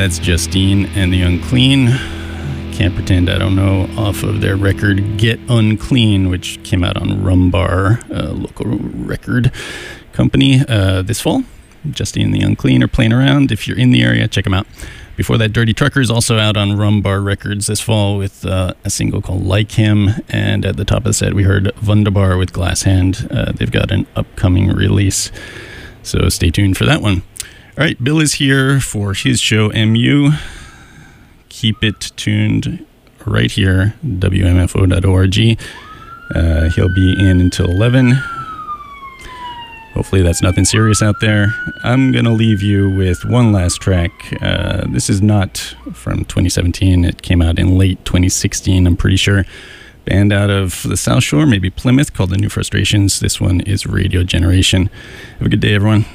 that's Justine and the Unclean. Can't pretend I don't know, off of their record Get Unclean, which came out on Rumbar, a local record company, this fall. Justine and the Unclean are playing around. If you're in the area, check them out. Before that, Dirty Trucker is also out on Rumbar Records this fall with a single called Like Him. And at the top of the set, we heard Wunderbar with Glass Hand. They've got an upcoming release, so stay tuned for that one. All right, Bill is here for his show, MU. Keep it tuned right here, WMFO.org. He'll be in until 11. Hopefully that's nothing serious out there. I'm going to leave you with one last track. This is not from 2017. It came out in late 2016, I'm pretty sure. Band out of the South Shore, maybe Plymouth, called The New Frustrations. This one is Radio Generation. Have a good day, everyone.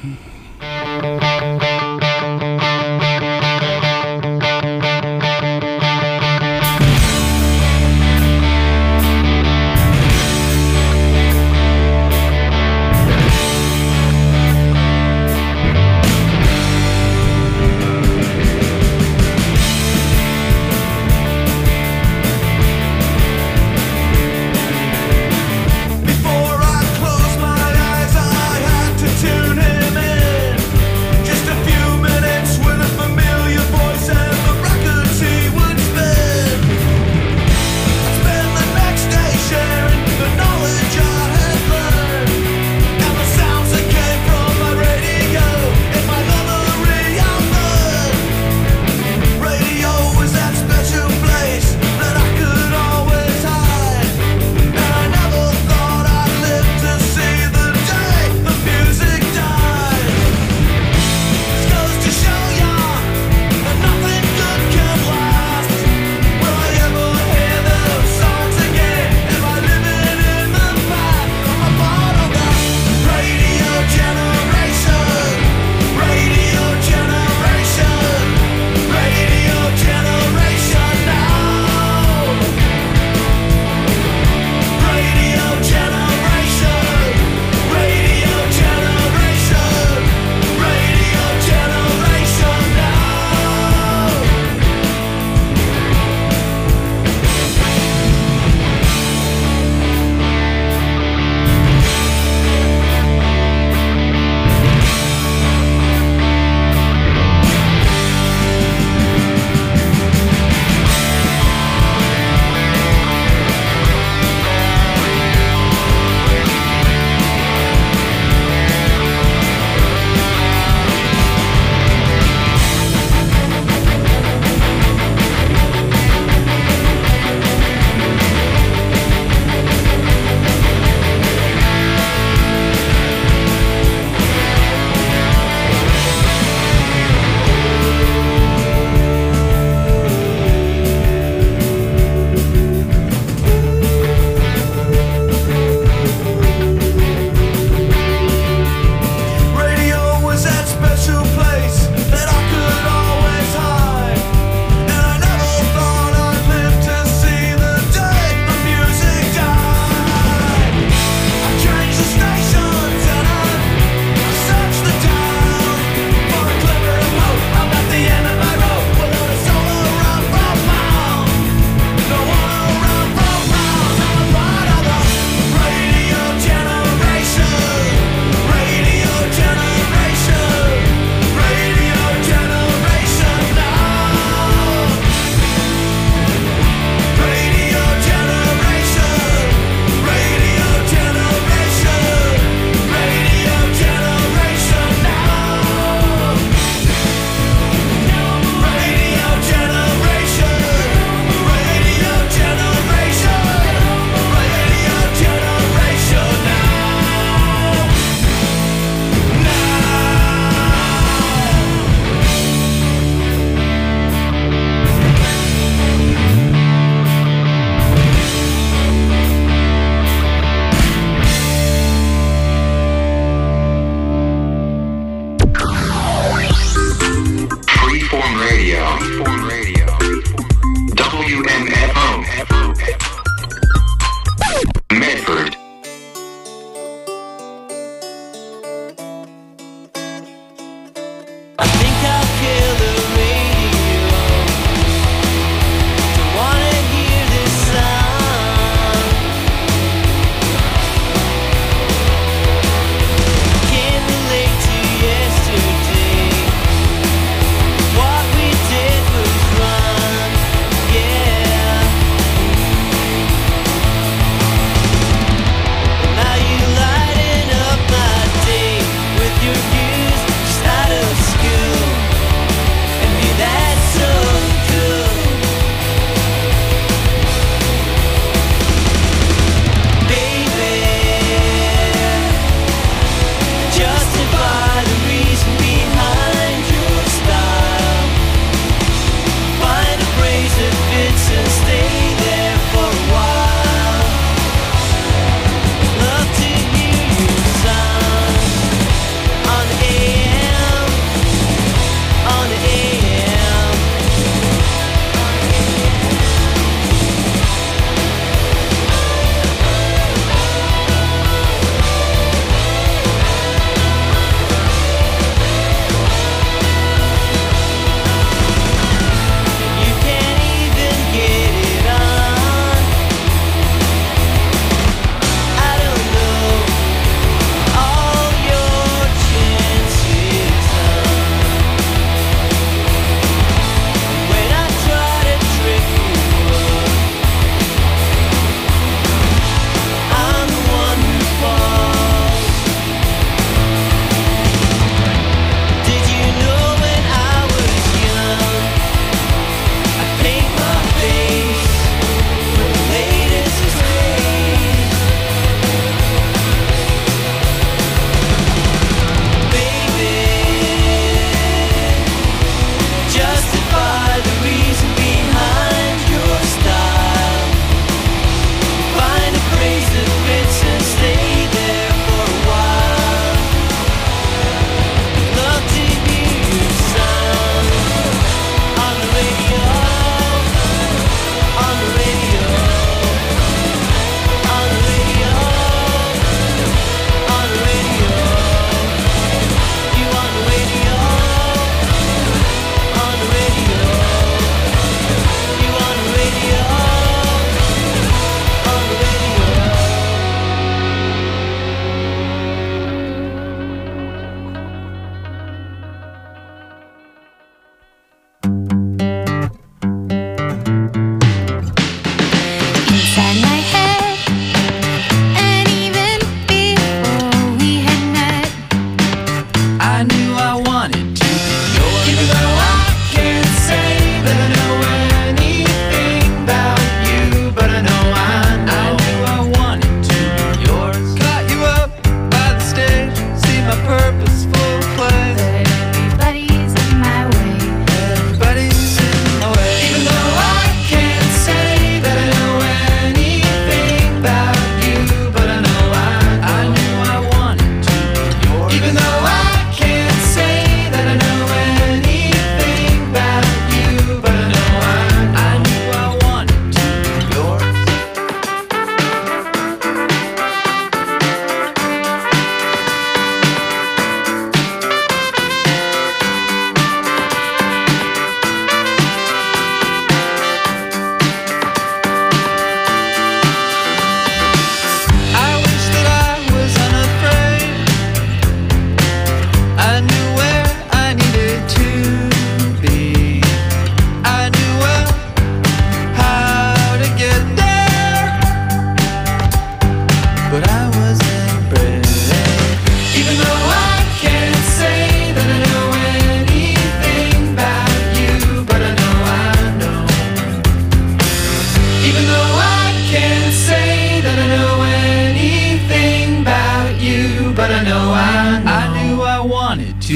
I think I'll kill the radio.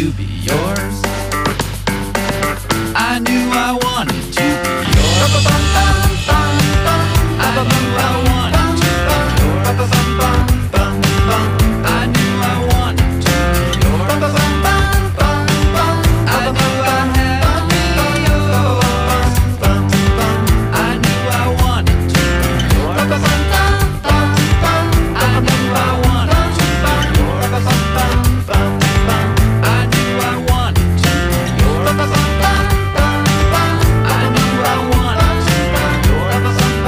to be yours. I knew I wanted to be yours. I knew I wanted to be yours. I knew I wanted to be yours. I knew I had to be yours. I knew I wanted to be yours. I knew I wanted to be yours. I knew I wanted to be yours. I knew I wanted to be yours. I knew I wanted to be yours.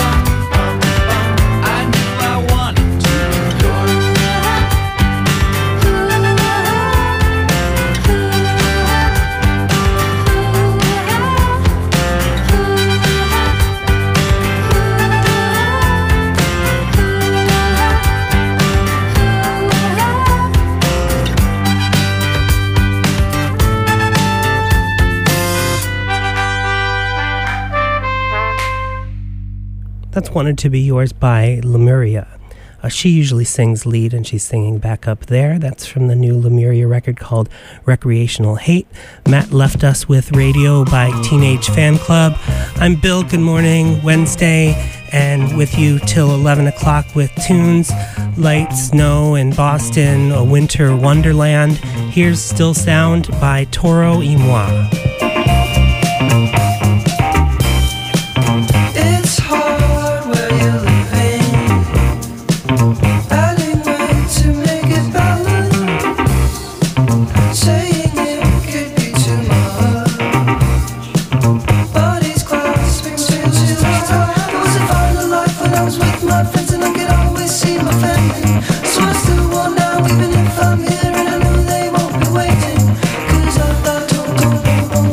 That's Wanted to Be Yours by Lemuria. She usually sings lead, and she's singing back up there. That's from the new Lemuria record called Recreational Hate. Matt left us with Radio by Teenage Fan Club. I'm Bill. Good morning, Wednesday, and with you till 11 o'clock with tunes, light snow in Boston, a winter wonderland. Here's Still Sound by Toro y Moi. It's hard where you're living, adding weight to make it balance, saying it could be too much. Bodies clasping, strings to the heart. It was a final life when I was with my friends and I could always see my family. So I still want now, even if I'm here and I know they won't be waiting. 'Cause I thought,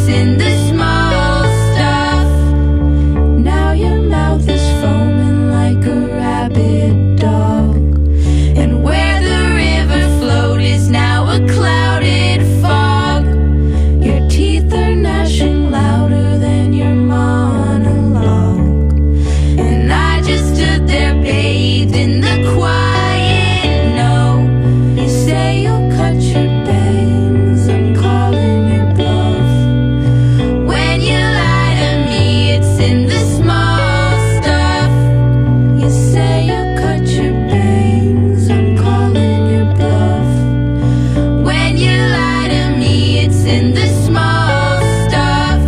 it's in the small stuff. Now your mouth is foaming like a rabid dog, and where the river flowed is now a clouded fog. Your teeth are gnashing louder than your monologue, and I just stood there bathed in the quiet. No, you say you'll cut your bangs, I'm calling your bluff. When you lie to me, it's in the small stuff. You say you'll cut your bangs, I'm calling your bluff. When you lie to me, it's in the small stuff.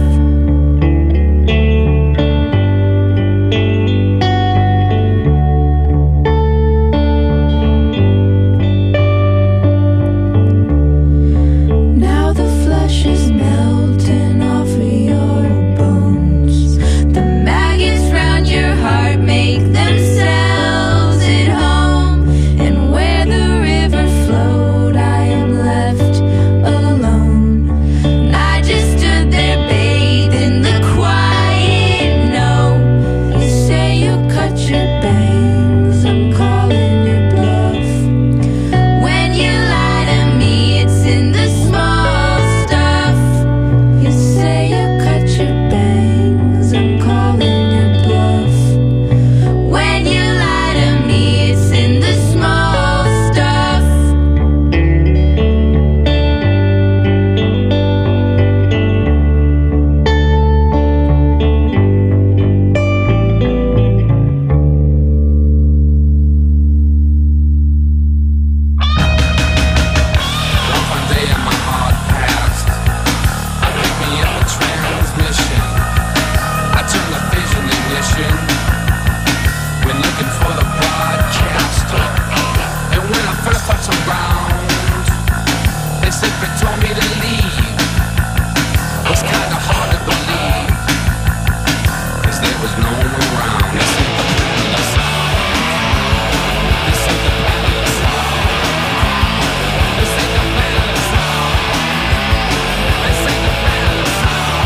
Now the flesh is melting off of your bones. The maggots round your heart make themselves at home, and where the river flowed, I am left alone. And I just stood there bathed in the quiet. No, you say you'll cut your bangs, I'm calling your bluff. When you lie to me, it's in the small stuff. You say you'll cut your bangs, I'm calling your bluff. When you lie to me, it's in the small stuff. One day and my heart passed. I picked me up a transmission. I turned the vision ignition. We're looking for the broadcaster. And when I first touched the ground, they simply told me to leave. It was kinda hard to believe, 'cause there was no one around. This ain't the planet of sound. This ain't the planet of sound. This ain't the planet of sound. This ain't the planet of sound.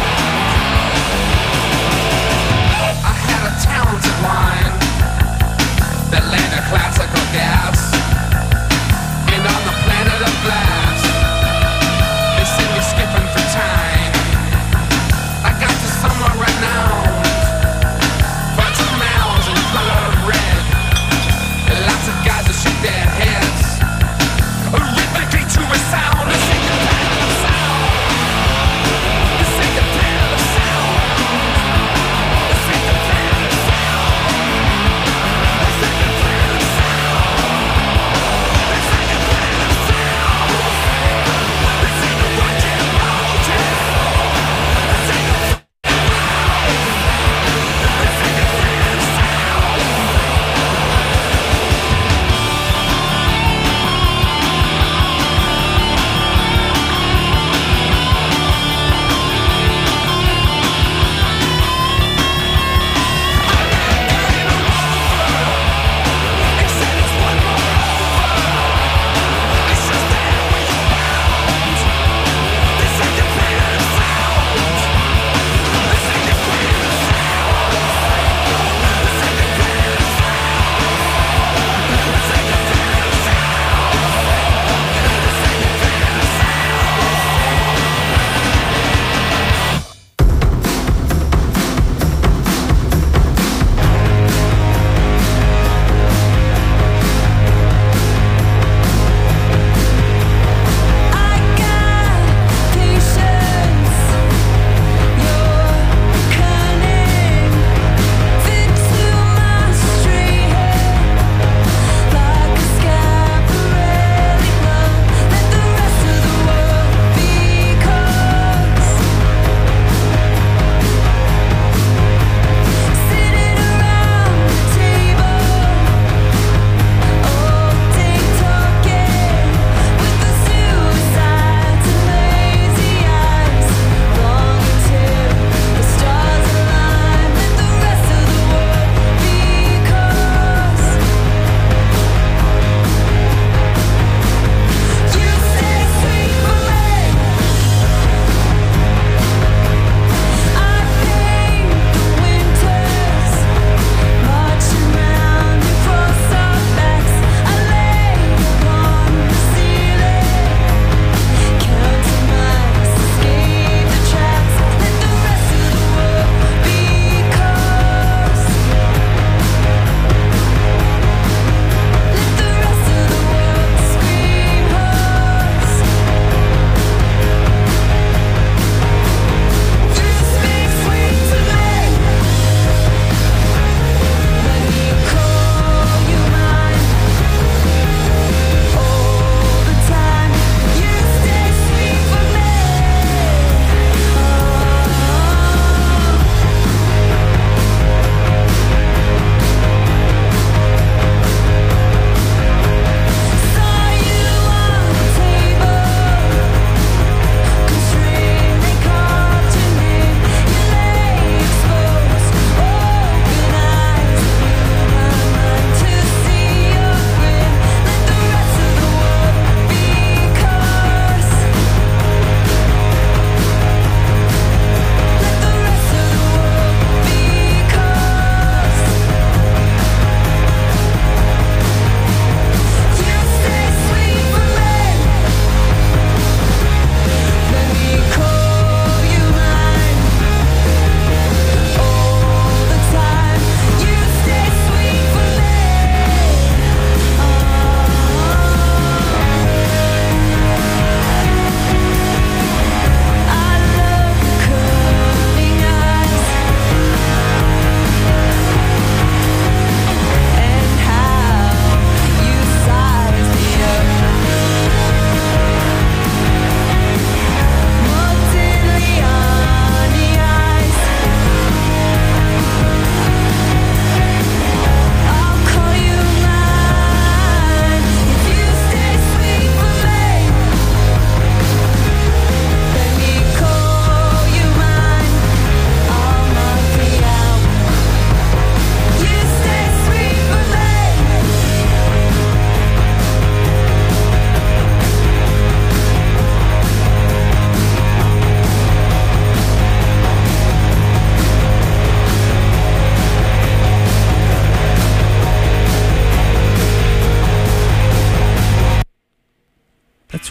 I had a talented line that landed classical gas, and on the planet of glass, they see me skipping through time.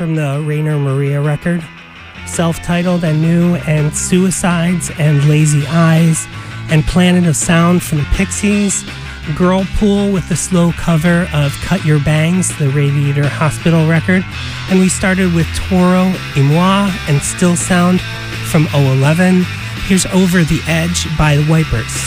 from the Rainer Maria record, self-titled and new, and Suicides and Lazy Eyes, and Planet of Sound from the Pixies, Girlpool with the slow cover of Cut Your Bangs, the Radiator Hospital record, and we started with Toro y Moi and Still Sound from 011. Here's Over the Edge by the Wipers.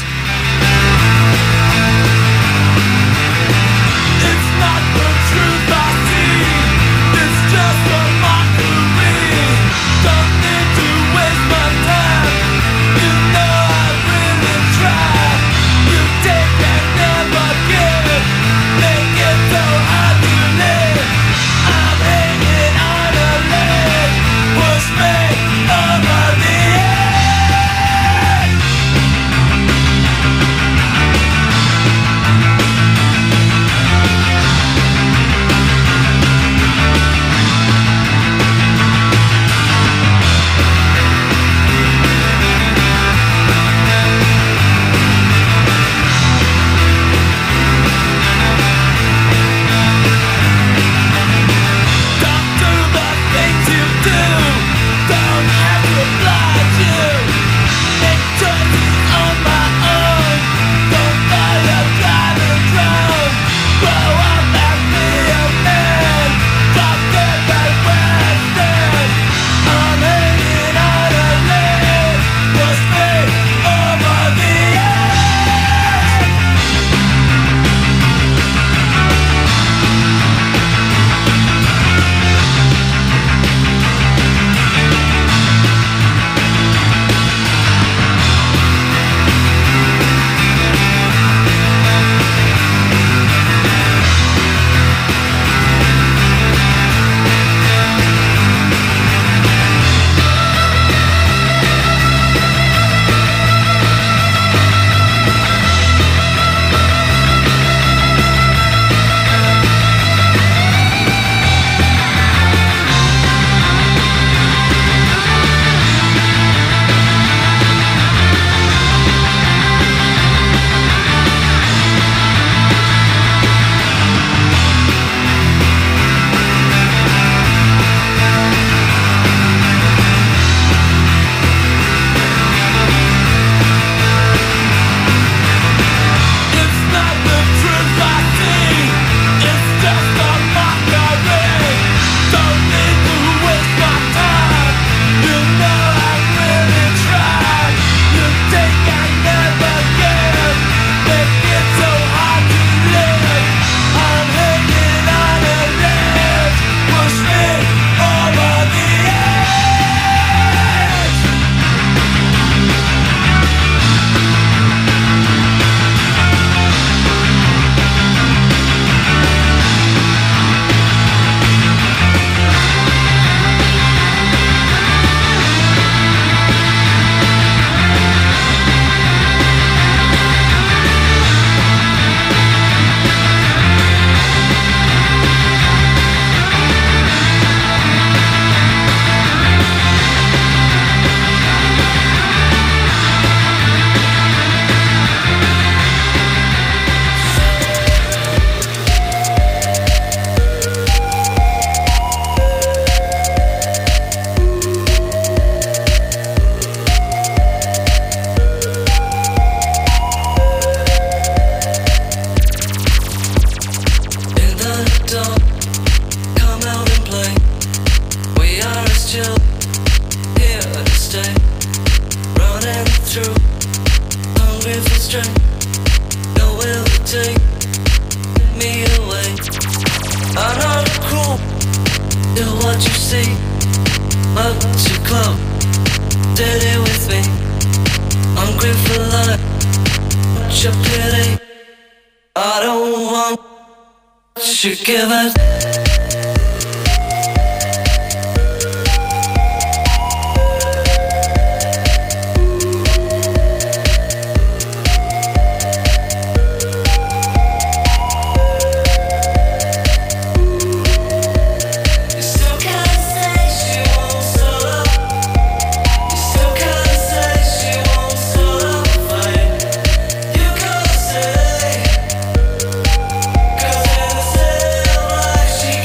She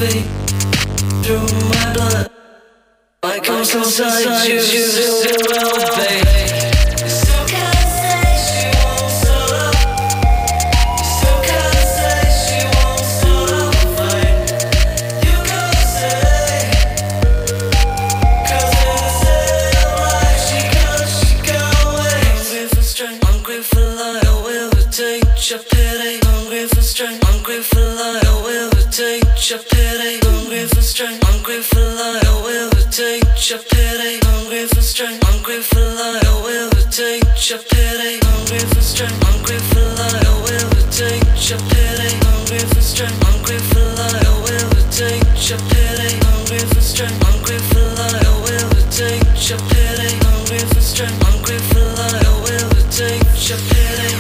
feet through my blood. My comes inside you, still elevate. You still can't say she won't start up. You still can't say she won't start up a fight. You gotta say, 'cause in the same life she got away. Hungry for strength, hungry for life. I will take your pity. Hungry for strength, hungry for life. I will take your pity. Hungry for strength, hungry for life. I will take your pity. Hungry for strength, hungry for life. I will take your pity. Hungry for strength, hungry for life. I will take your pity. Hungry for strength, hungry for life. I will take your pity. Hungry for strength, hungry for life. I will take your pity. Hungry for strength, hungry for life. I will take your pity.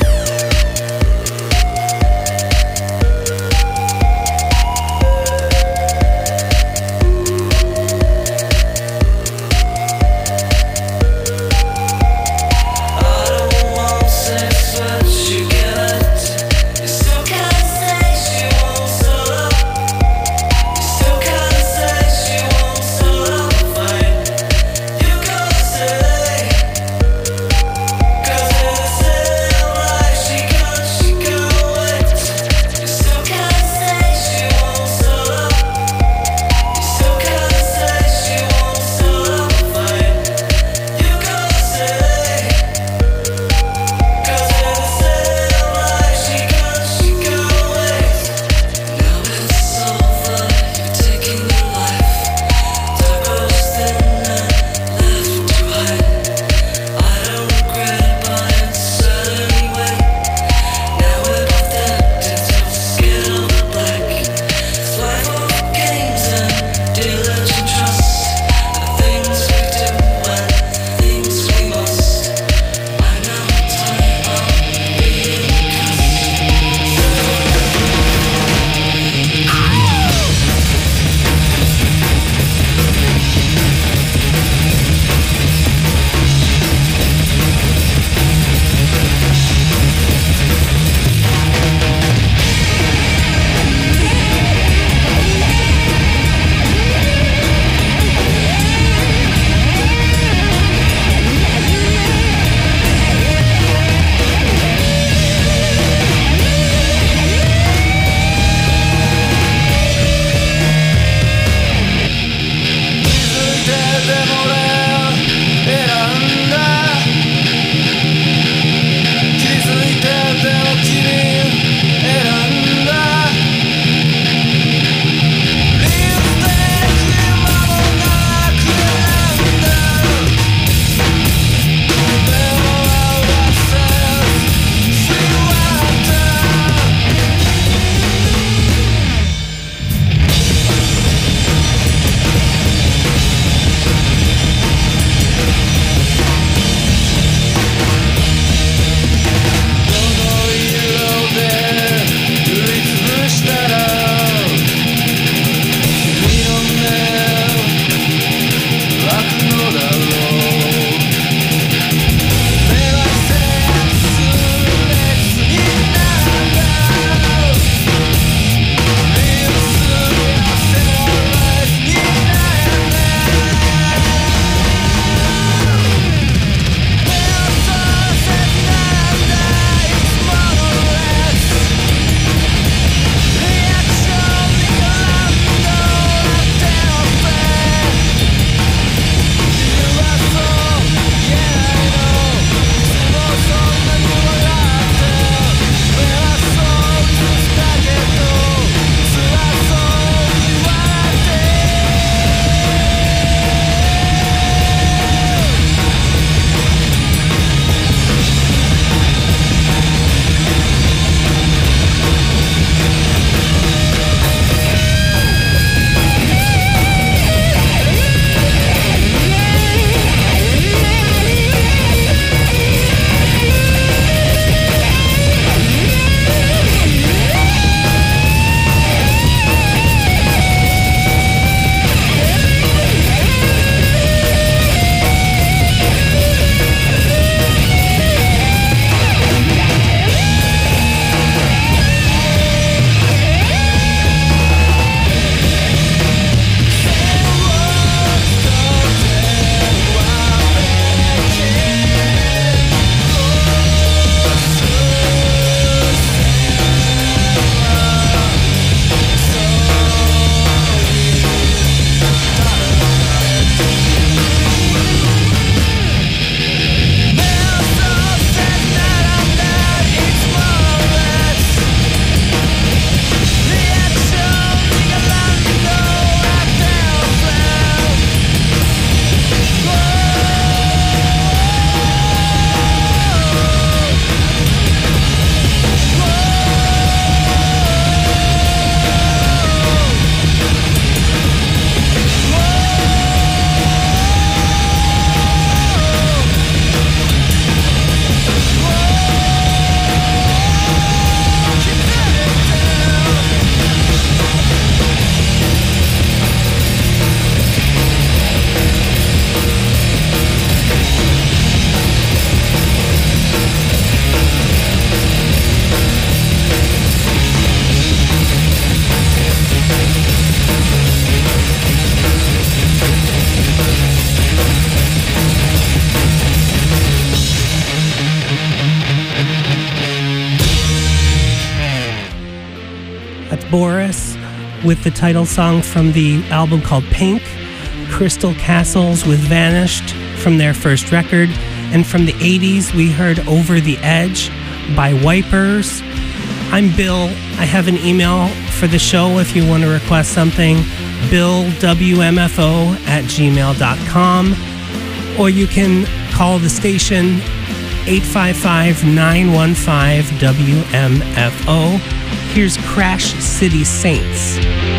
Boris with the title song from the album called Pink, Crystal Castles with Vanished from their first record, and from the 80s we heard Over the Edge by Wipers. I'm Bill. I have an email for the show if you want to request something, billwmfo@gmail.com, or you can call the station 855-915-WMFO. Here's Crash City Saints.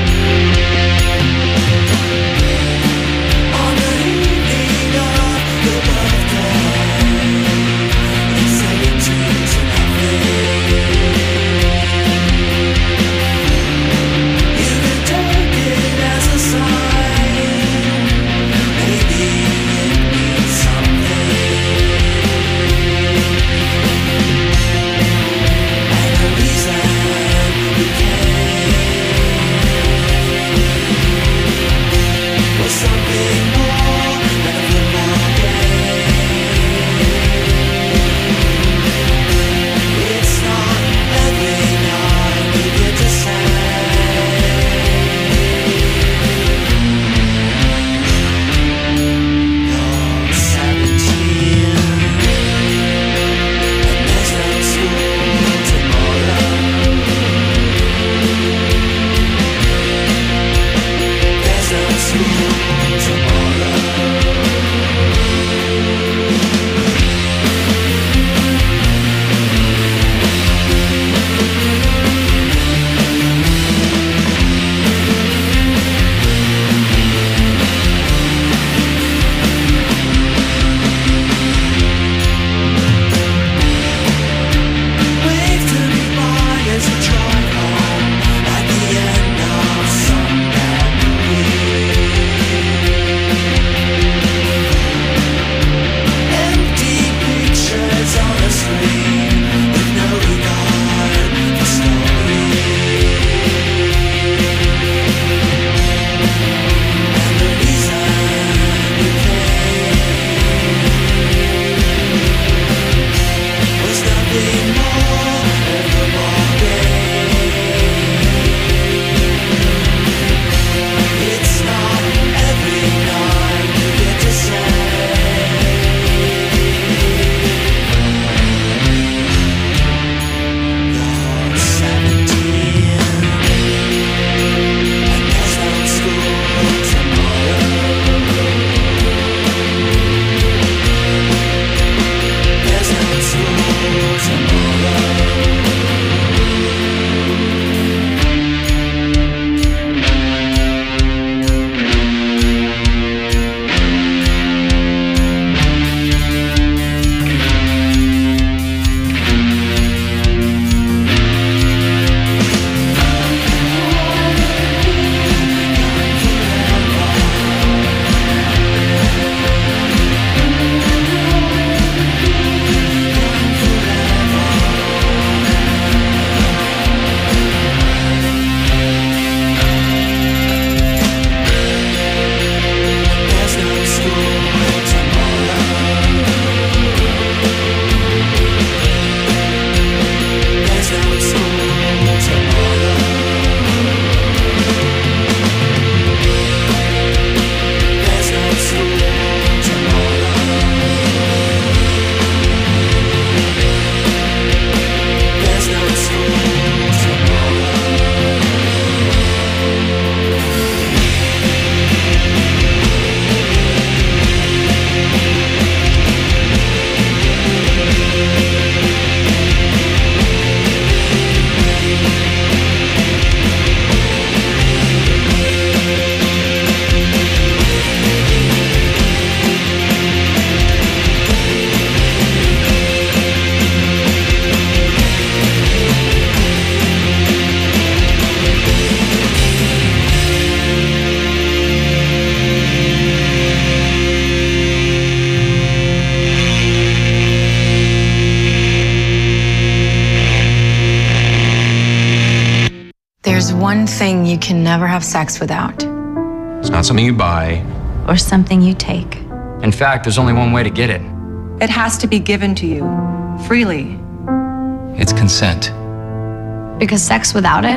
There's one thing you can never have sex without. It's not something you buy. Or something you take. In fact, there's only one way to get it. It has to be given to you, freely. It's consent. Because sex without it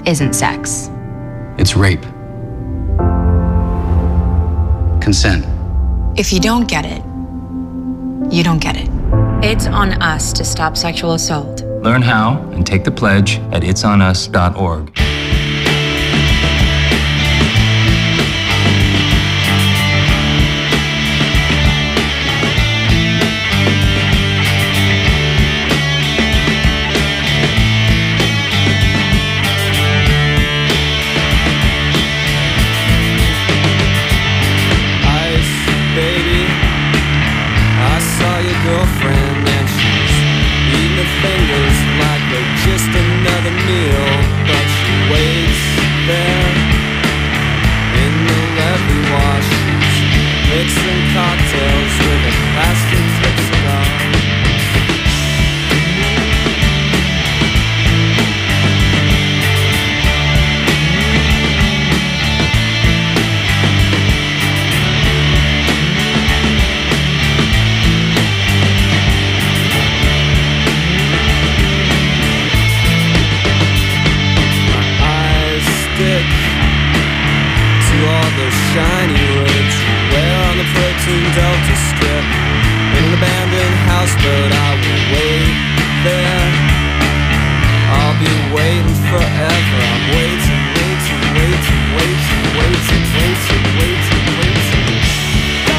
isn't sex. It's rape. Consent. If you don't get it, you don't get it. It's on us to stop sexual assault. Learn how and take the pledge at itsonus.org. Girlfriend and she's eating her fingers like they're just another meal, but she waits there in the levee while she's mixing cocktails with a plastic tip cigar. Shiny roads where on the protein delta strip in an abandoned houseboat I will wait there. I'll be waiting forever. I'm waiting, waiting, waiting, waiting, waiting, waiting, waiting, waiting. Go!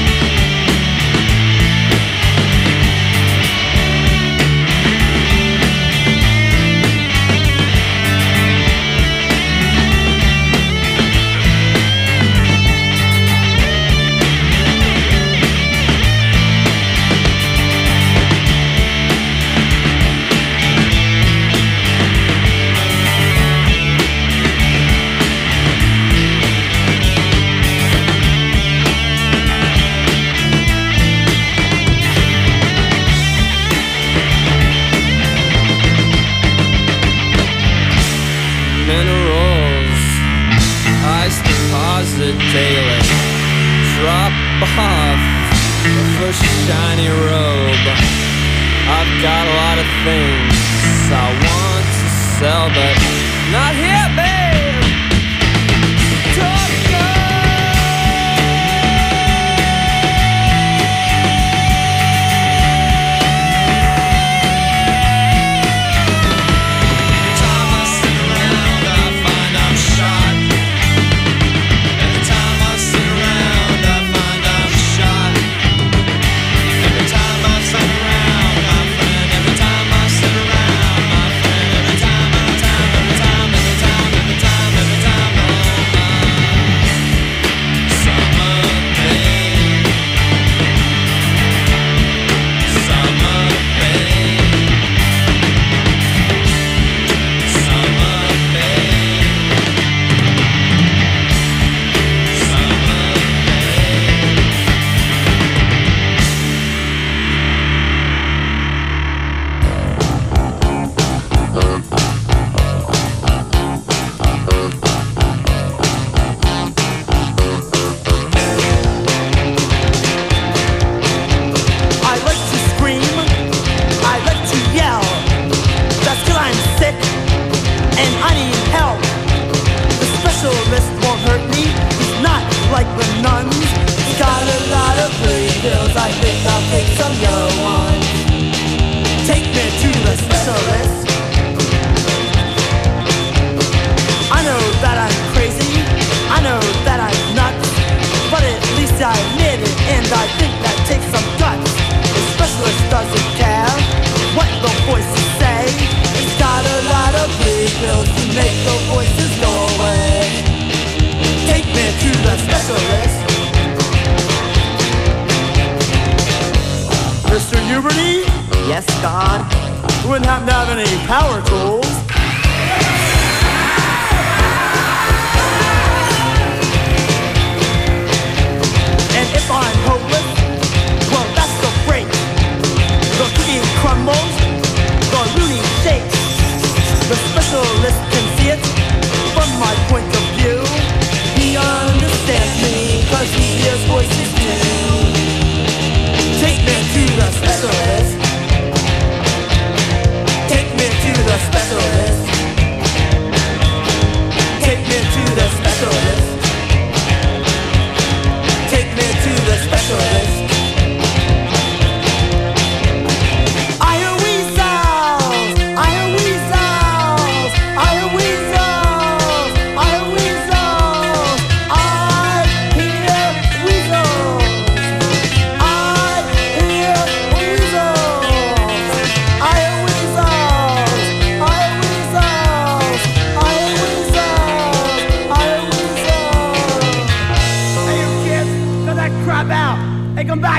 Daily drop off the first shiny robe. I've got a lot of things I want to sell, but not here, babe. Talk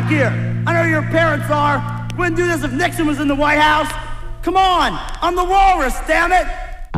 back here. I know your parents are. Wouldn't do this if Nixon was in the White House. Come on, I'm the walrus, damn it.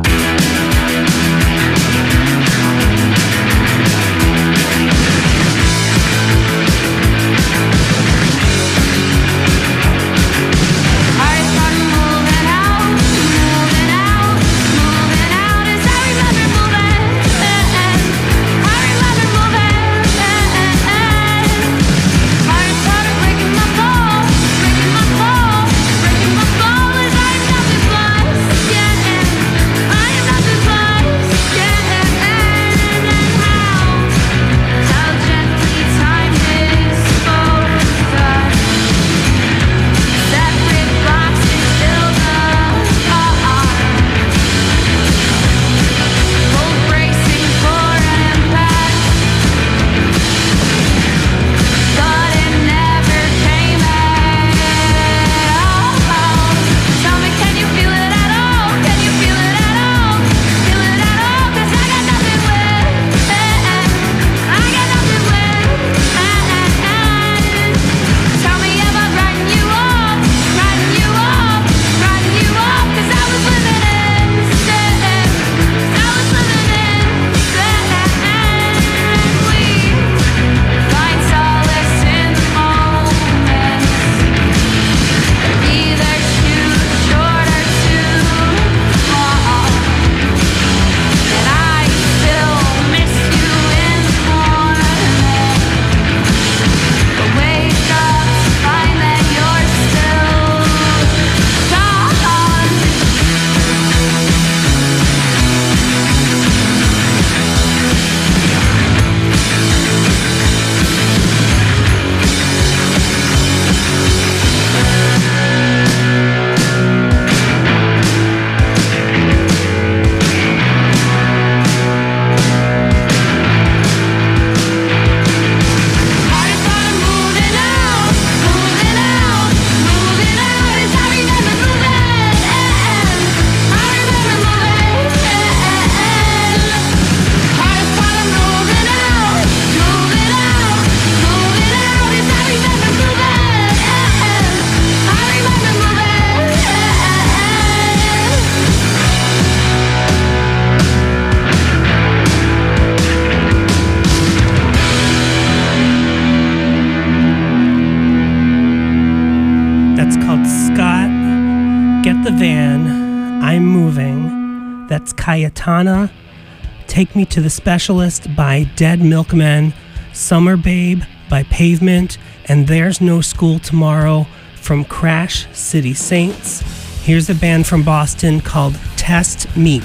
That's Cayetana, Take Me to the Specialist by Dead Milkmen, Summer Babe by Pavement, and There's No School Tomorrow from Crash City Saints. Here's a band from Boston called Test Meat.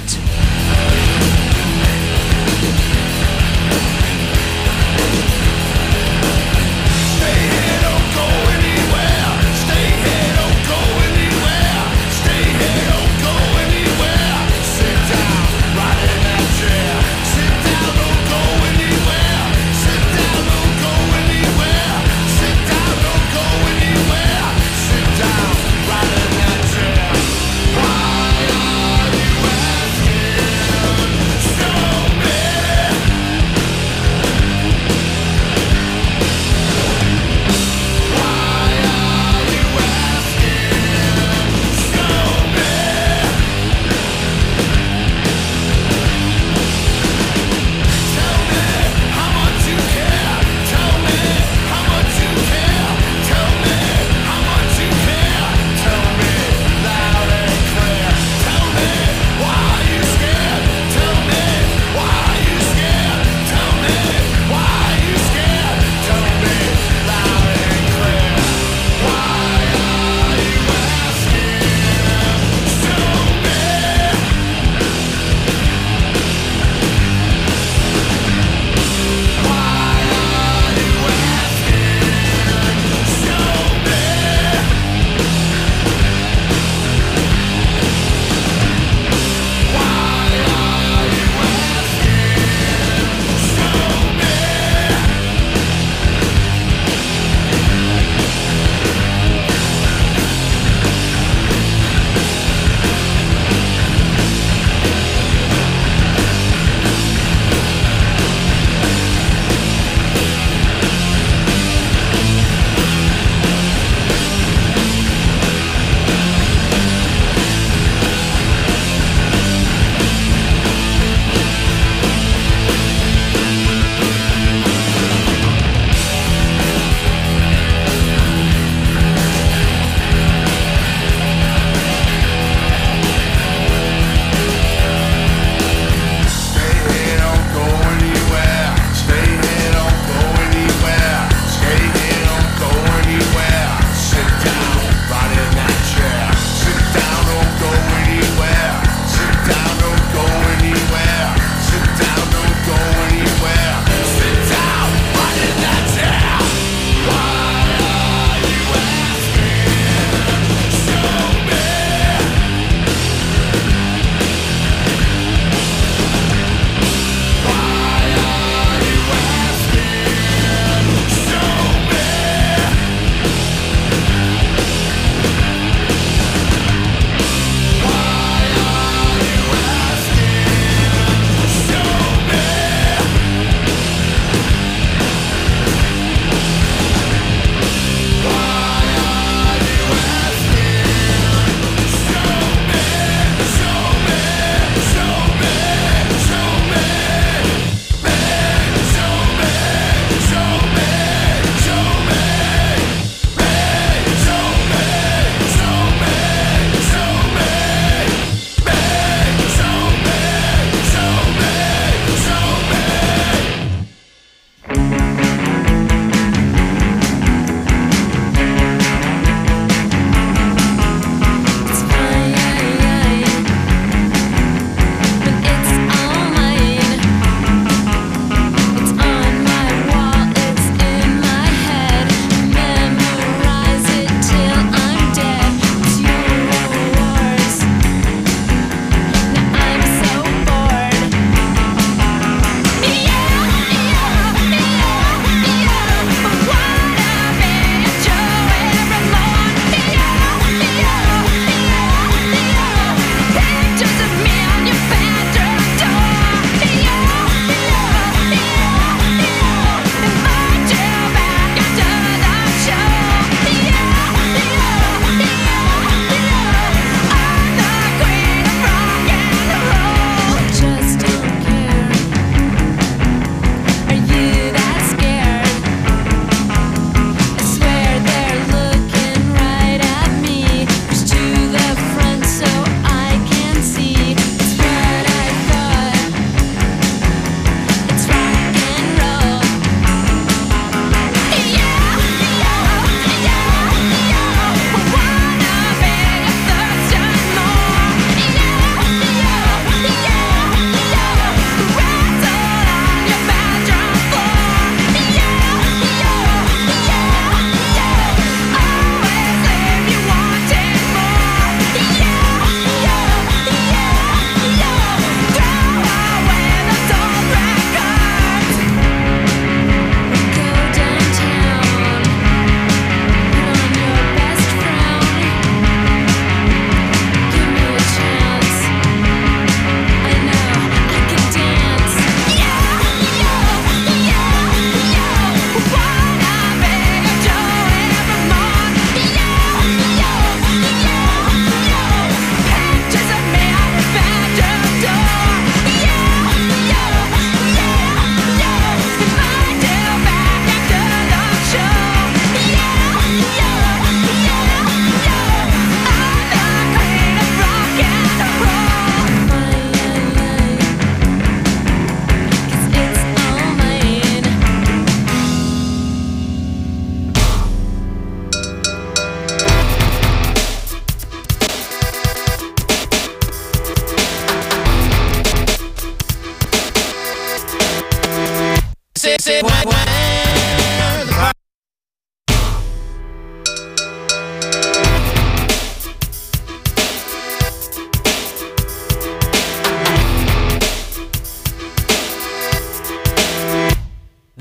Why are you asking?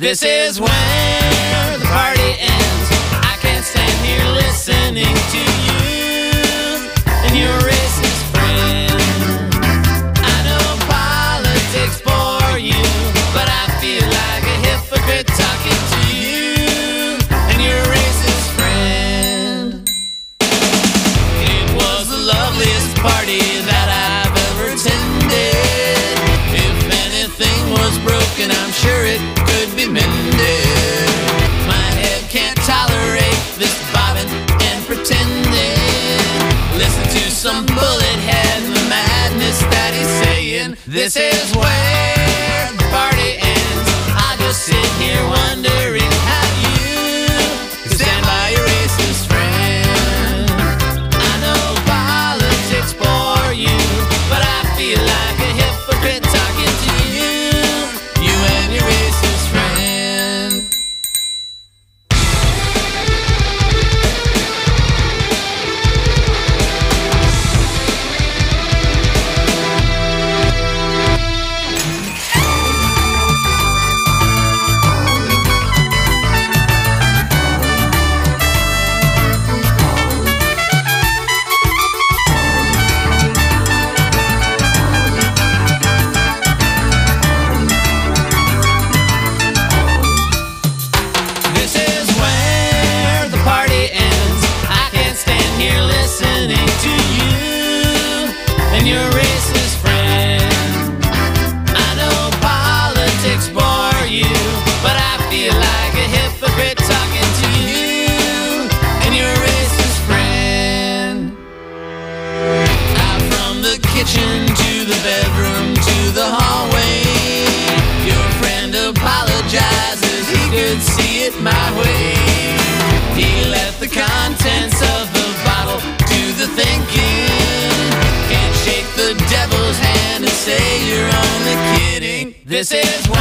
This is where the party ends. I can't stand here listening to you and your racist friend. I know politics bore you, but I feel like a hypocrite talking to you and your racist friend. It was the loveliest party that I've ever attended. If anything was broken, I'm sure it could be mended. My head can't tolerate this bobbing and pretending. Listen to some bullet head and the madness that he's saying. This is where the party ends. I'll just sit here wondering how you can stand by your racist friend. I know politics bore you, but I feel like a hypocrite talking to you and your racist friend. This is where the party ends. I can't stand here listening to you and your racist friend. I know politics bore you, but I feel like a hypocrite talking to you and your racist friend. Out from the kitchen to the bedroom to the hallway, your friend apologizes, he could see it my way. He left the contents of the bottle to the thinking. Can't shake the devil's hand and say you're only kidding. This is